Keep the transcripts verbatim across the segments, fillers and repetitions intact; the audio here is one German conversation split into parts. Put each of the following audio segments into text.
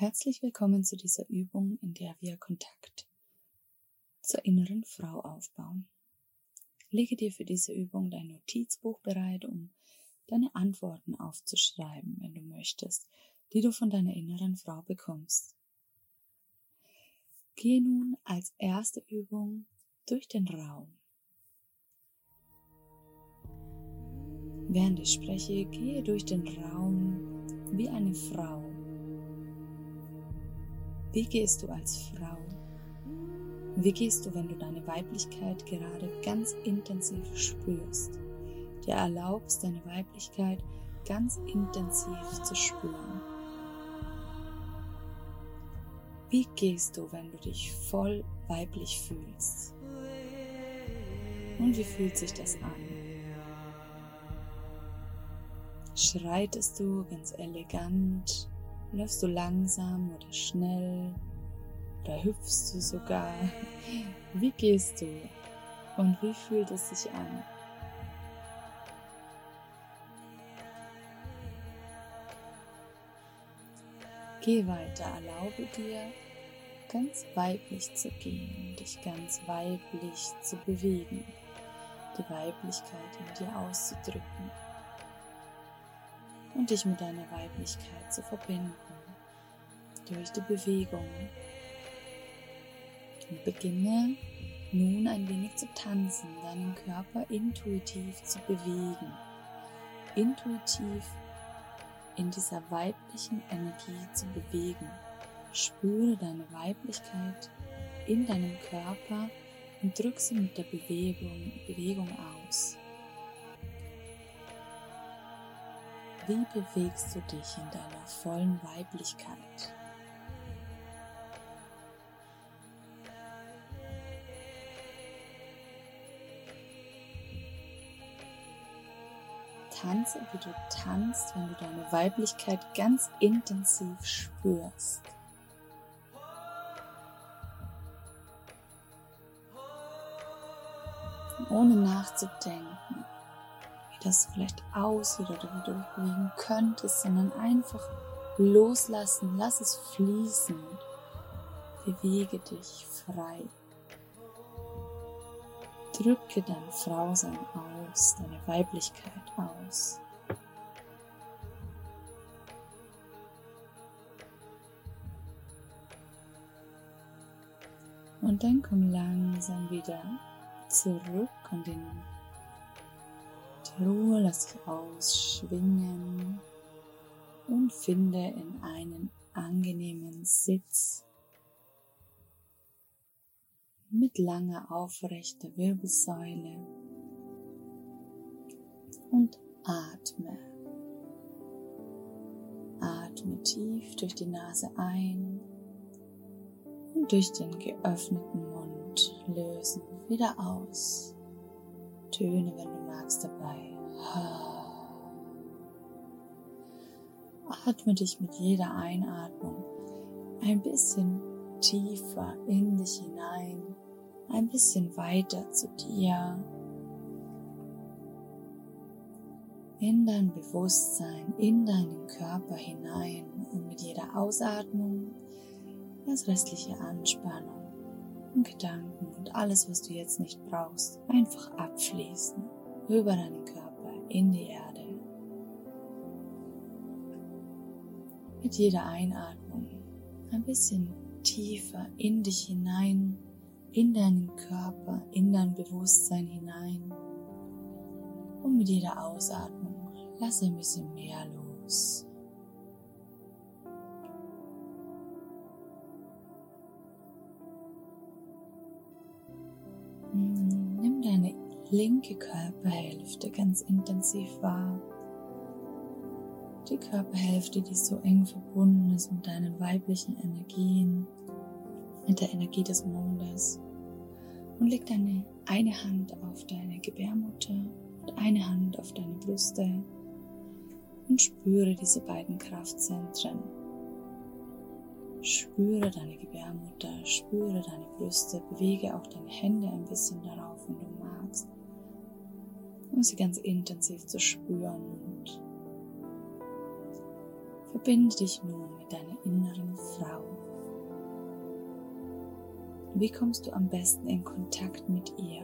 Herzlich willkommen zu dieser Übung, in der wir Kontakt zur inneren Frau aufbauen. Lege dir für diese Übung dein Notizbuch bereit, um deine Antworten aufzuschreiben, wenn du möchtest, die du von deiner inneren Frau bekommst. Gehe nun als erste Übung durch den Raum. Während ich spreche, gehe durch den Raum wie eine Frau. Wie gehst du als Frau? Wie gehst du, wenn du deine Weiblichkeit gerade ganz intensiv spürst? Dir erlaubst, deine Weiblichkeit ganz intensiv zu spüren. Wie gehst du, wenn du dich voll weiblich fühlst? Und wie fühlt sich das an? Schreitest du ganz elegant? Läufst du langsam oder schnell? Oder hüpfst du sogar? Wie gehst du? Und wie fühlt es sich an? Geh weiter, erlaube dir, ganz weiblich zu gehen, dich ganz weiblich zu bewegen, die Weiblichkeit in dir auszudrücken und dich mit deiner Weiblichkeit zu verbinden durch die Bewegung. Und beginne nun ein wenig zu tanzen, deinen Körper intuitiv zu bewegen, intuitiv in dieser weiblichen Energie zu bewegen. Spüre deine Weiblichkeit in deinem Körper und drück sie mit der Bewegung, Bewegung aus. Wie bewegst du dich in deiner vollen Weiblichkeit? Tanze, wie du tanzt, wenn du deine Weiblichkeit ganz intensiv spürst. Ohne nachzudenken, wie das vielleicht aussieht oder wie du dich bewegen könntest, sondern einfach loslassen, lass es fließen. Bewege dich frei. Drücke dein Frausein aus, deine Weiblichkeit aus. Und dann komm langsam wieder zurück und in die Ruhe lass dich ausschwingen und finde in einen angenehmen Sitz mit langer aufrechter Wirbelsäule und atme. Atme tief durch die Nase ein und durch den geöffneten Mund lösen wieder aus. Töne, wenn du magst, dabei. Atme dich mit jeder Einatmung ein bisschen tiefer in dich hinein, ein bisschen weiter zu dir, in dein Bewusstsein, in deinen Körper hinein und mit jeder Ausatmung das restliche Anspannung und Gedanken und alles, was du jetzt nicht brauchst, einfach abfließen über deinen Körper in die Erde. Mit jeder Einatmung ein bisschen tiefer in dich hinein, in deinen Körper, in dein Bewusstsein hinein. Und mit jeder Ausatmung lass ein bisschen mehr los. Nimm deine linke Körperhälfte ganz intensiv wahr. Die Körperhälfte, die so eng verbunden ist mit deinen weiblichen Energien, mit der Energie des Mondes. Und leg deine eine Hand auf deine Gebärmutter und eine Hand auf deine Brüste und spüre diese beiden Kraftzentren. Spüre deine Gebärmutter, spüre deine Brüste, bewege auch deine Hände ein bisschen darauf, wenn du magst, um sie ganz intensiv zu spüren und verbinde dich nun mit deiner inneren Frau. Wie kommst du am besten in Kontakt mit ihr?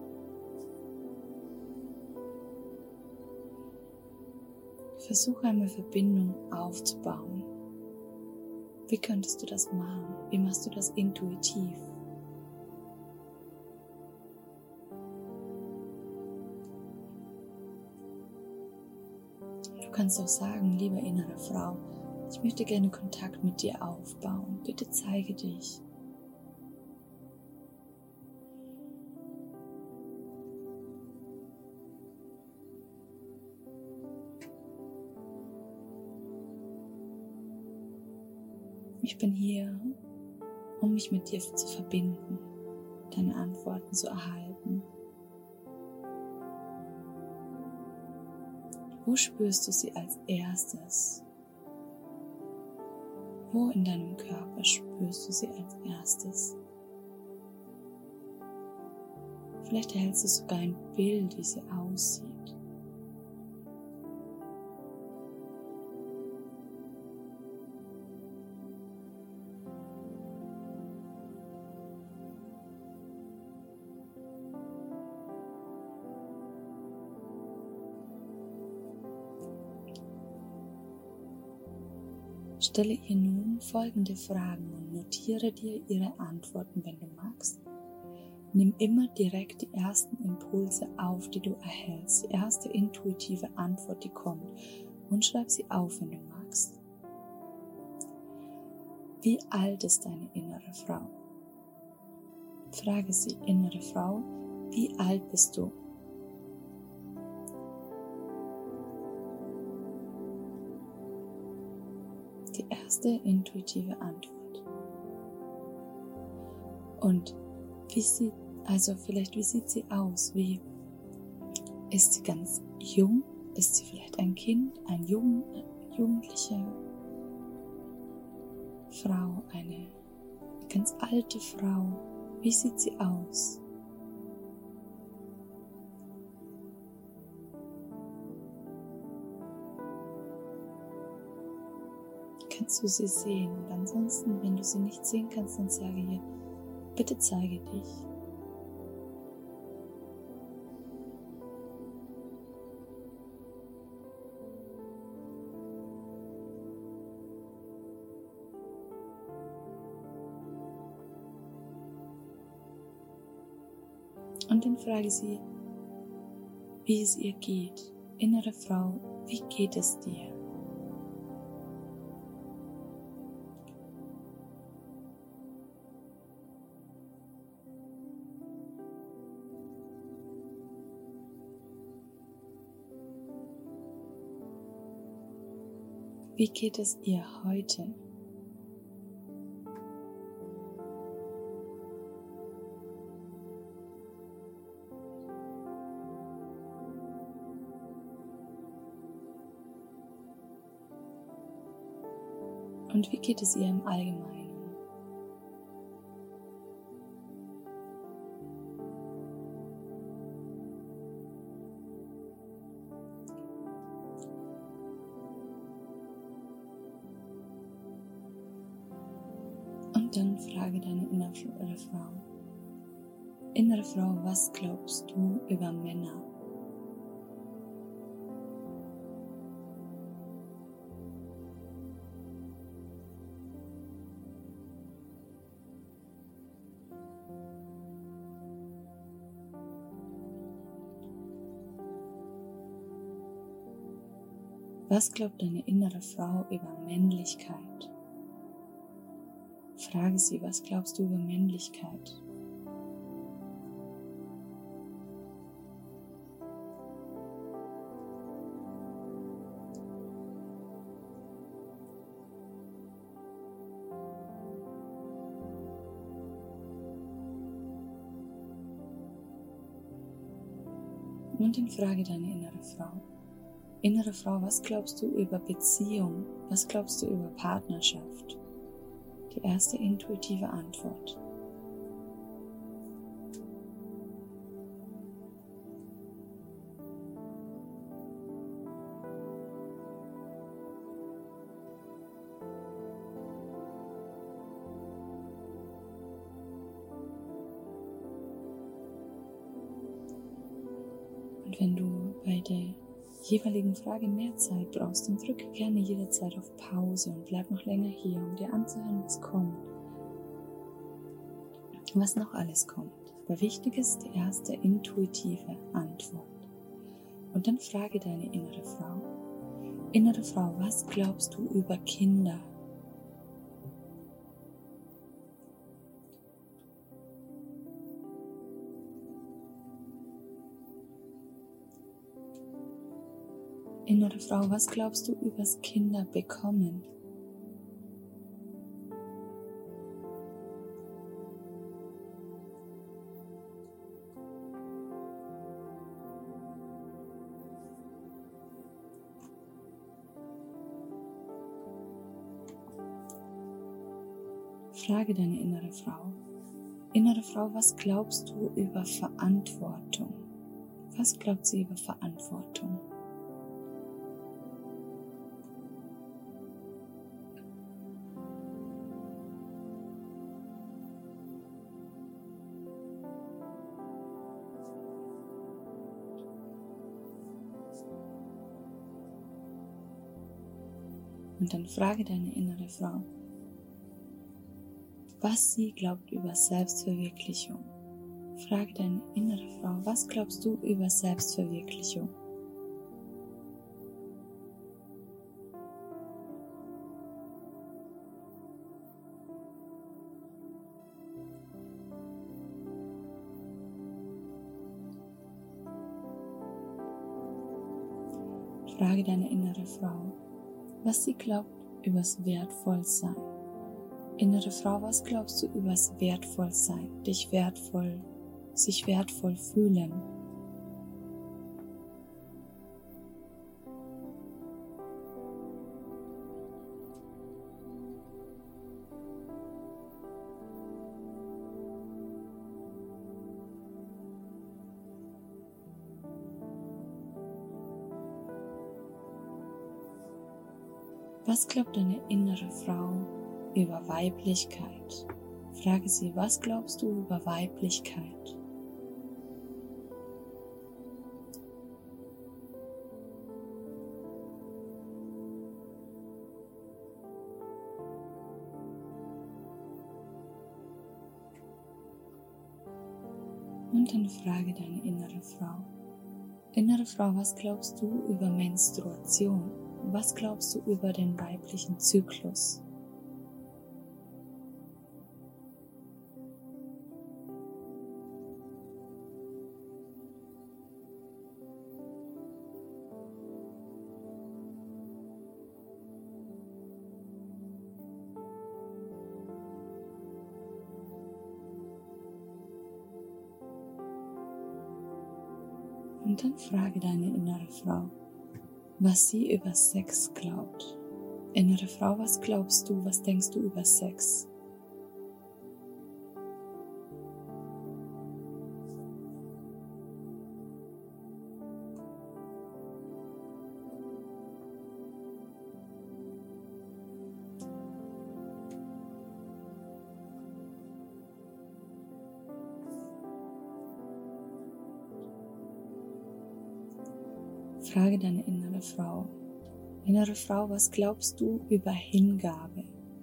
Versuche einmal Verbindung aufzubauen. Wie könntest du das machen? Wie machst du das intuitiv? Du kannst auch sagen, liebe innere Frau, ich möchte gerne Kontakt mit dir aufbauen. Bitte zeige dich. Ich bin hier, um mich mit dir zu verbinden, deine Antworten zu erhalten. Wo spürst du sie als erstes? Wo in deinem Körper spürst du sie als erstes? Vielleicht erhältst du sogar ein Bild, wie sie aussieht. Stelle ihr nun folgende Fragen und notiere dir ihre Antworten, wenn du magst. Nimm immer direkt die ersten Impulse auf, die du erhältst, die erste intuitive Antwort, die kommt, und schreib sie auf, wenn du magst. Wie alt ist deine innere Frau? Frage sie, innere Frau, wie alt bist du? Die erste intuitive Antwort. Und wie sieht, also vielleicht, wie sieht sie aus? Wie ist sie ganz jung? Ist sie vielleicht ein Kind, ein Jugend, jugendliche Frau, eine ganz alte Frau? Wie sieht sie aus? Kannst du sie sehen? Und ansonsten, wenn du sie nicht sehen kannst, dann sage ihr, bitte zeige dich. Und dann frage sie, wie es ihr geht. Innere Frau, wie geht es dir? Wie geht es ihr heute? Und wie geht es ihr im Allgemeinen? Und dann frage deine innere Frau. Innere Frau, was glaubst du über Männer? Was glaubt deine innere Frau über Männlichkeit? Frage sie, was glaubst du über Männlichkeit? Und dann frage deine innere Frau. Innere Frau, was glaubst du über Beziehung? Was glaubst du über Partnerschaft? Die erste intuitive Antwort. Und wenn du bei der jeweiligen Frage mehr Zeit brauchst, dann drücke gerne jederzeit auf Pause und bleib noch länger hier, um dir anzuhören, was kommt. Was noch alles kommt. Aber wichtig ist die erste intuitive Antwort. Und dann frage deine innere Frau. Innere Frau, was glaubst du über Kinder? Innere Frau, was glaubst du übers Kinderbekommen? Frage deine innere Frau. Innere Frau, was glaubst du über Verantwortung? Was glaubt sie über Verantwortung? Und dann frage deine innere Frau, was sie glaubt über Selbstverwirklichung. Frage deine innere Frau, was glaubst du über Selbstverwirklichung? Frage deine innere Frau, was sie glaubt übers Wertvollsein. Innere Frau, was glaubst du übers Wertvollsein, dich wertvoll, sich wertvoll fühlen? Was glaubt deine innere Frau über Weiblichkeit? Frage sie, was glaubst du über Weiblichkeit? Und dann frage deine innere Frau. Innere Frau, was glaubst du über Menstruation? Was glaubst du über den weiblichen Zyklus? Und dann frage deine innere Frau, was sie über Sex glaubt. Innere Frau, was glaubst du, was denkst du über Sex? Frage deine innere Frau. Innere Frau, was glaubst du über Hingabe?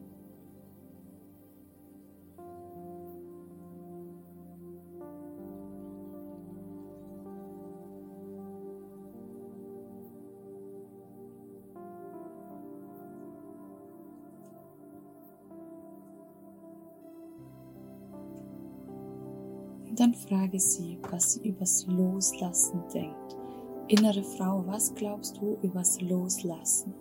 Und dann frage sie, was sie übers Loslassen denkt. Innere Frau, was glaubst du übers Loslassen?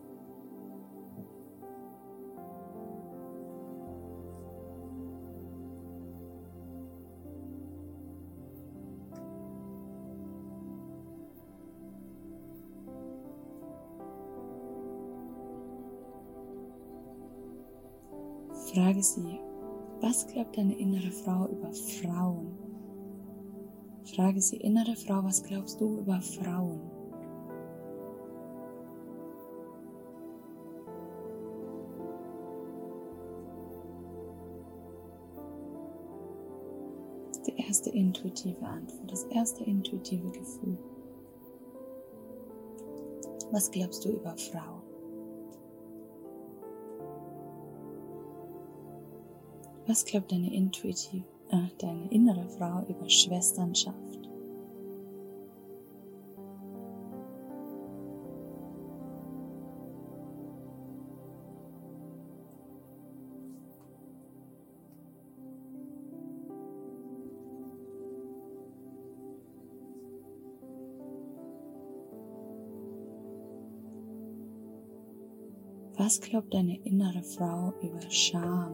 Frage sie, was glaubt deine innere Frau über Frauen? Frage sie, innere Frau, was glaubst du über Frauen? Die erste intuitive Antwort, das erste intuitive Gefühl. Was glaubst du über Frauen? Was glaubt deine intuitiv, äh, deine innere Frau über Schwesternschaft? Was glaubt deine innere Frau über Scham?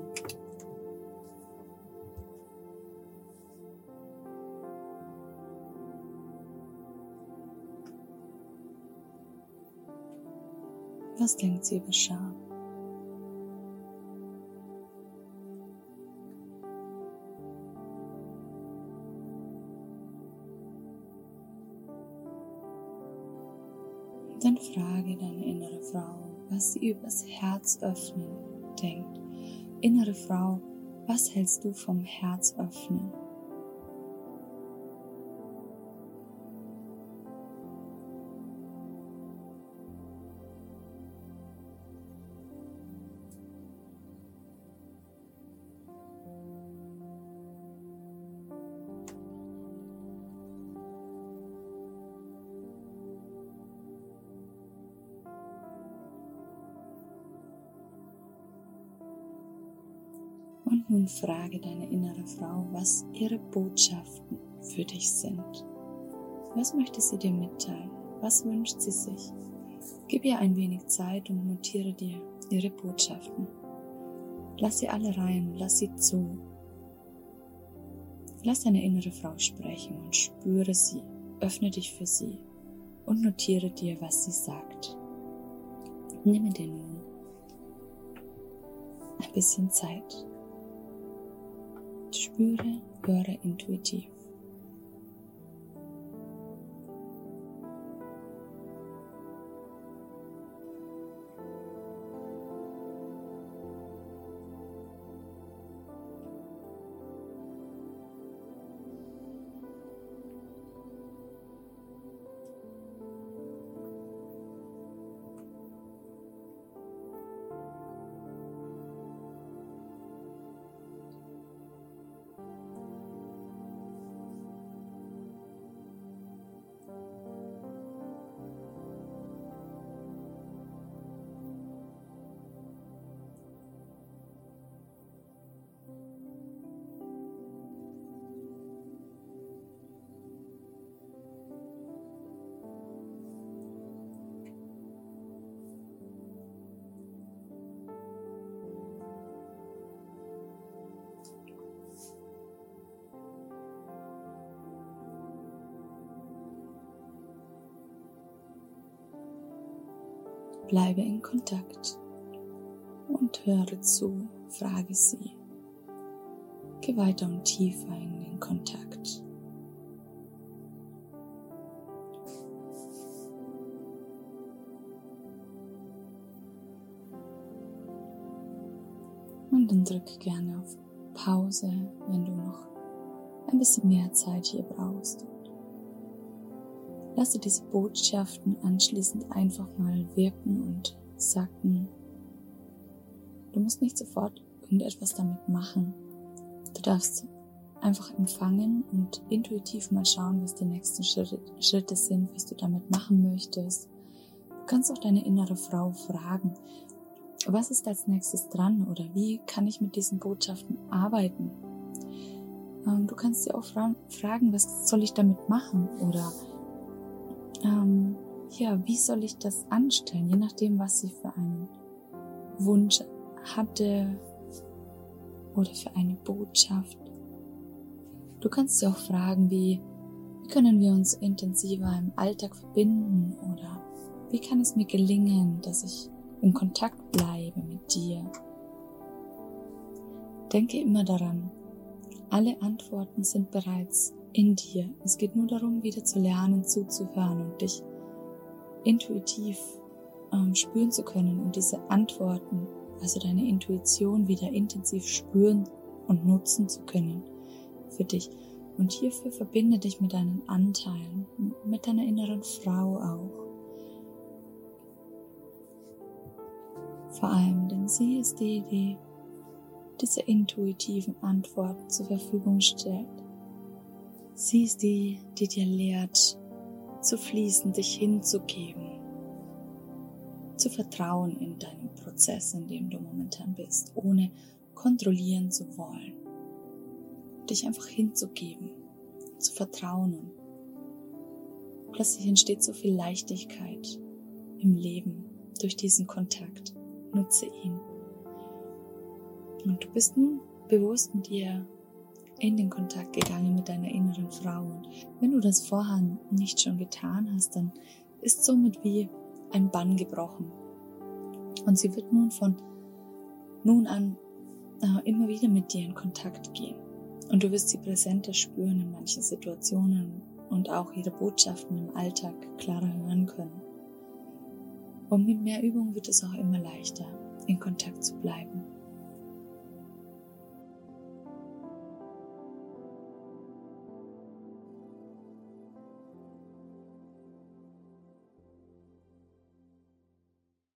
Was denkt sie über Scham? Dann frage deine innere Frau, was sie übers Herz öffnen denkt. Innere Frau, was hältst du vom Herz öffnen? Und nun frage deine innere Frau, was ihre Botschaften für dich sind. Was möchte sie dir mitteilen? Was wünscht sie sich? Gib ihr ein wenig Zeit und notiere dir ihre Botschaften. Lass sie alle rein, lass sie zu. Lass deine innere Frau sprechen und spüre sie, öffne dich für sie und notiere dir, was sie sagt. Nimm dir nun ein bisschen Zeit. Spüre, höre intuitiv. Bleibe in Kontakt und höre zu, frage sie. Geh weiter und tiefer in den Kontakt. Und dann drück gerne auf Pause, wenn du noch ein bisschen mehr Zeit hier brauchst. Lasse diese Botschaften anschließend einfach mal wirken und sacken. Du musst nicht sofort irgendetwas damit machen. Du darfst einfach empfangen und intuitiv mal schauen, was die nächsten Schritte, Schritte sind, was du damit machen möchtest. Du kannst auch deine innere Frau fragen, was ist als nächstes dran oder wie kann ich mit diesen Botschaften arbeiten? Ähm, du kannst sie auch fra- fragen, was soll ich damit machen oder ähm, ja, wie soll ich das anstellen, je nachdem, was sie für einen Wunsch hatte oder für eine Botschaft. Du kannst sie auch fragen, wie, wie können wir uns intensiver im Alltag verbinden oder wie kann es mir gelingen, dass ich in Kontakt bleibe mit dir. Denke immer daran, alle Antworten sind bereits in dir. Es geht nur darum, wieder zu lernen, zuzuhören und dich intuitiv ähm, spüren zu können und diese Antworten, also deine Intuition, wieder intensiv spüren und nutzen zu können für dich. Und hierfür verbinde dich mit deinen Anteilen, mit deiner inneren Frau auch. Vor allem, denn sie ist die, die diese intuitiven Antworten zur Verfügung stellt. Sie ist die, die dir lehrt, zu fließen, dich hinzugeben, zu vertrauen in deinen Prozess, in dem du momentan bist, ohne kontrollieren zu wollen. Dich einfach hinzugeben, zu vertrauen, und plötzlich entsteht so viel Leichtigkeit im Leben durch diesen Kontakt. Nutze ihn. Und du bist nun bewusst mit ihr in den Kontakt gegangen, mit deiner inneren Frau. Und wenn du das vorher nicht schon getan hast, dann ist somit wie ein Bann gebrochen. Und sie wird nun von nun an äh, immer wieder mit dir in Kontakt gehen. Und du wirst sie präsenter spüren in manchen Situationen und auch ihre Botschaften im Alltag klarer hören können. Und mit mehr Übung wird es auch immer leichter, in Kontakt zu bleiben.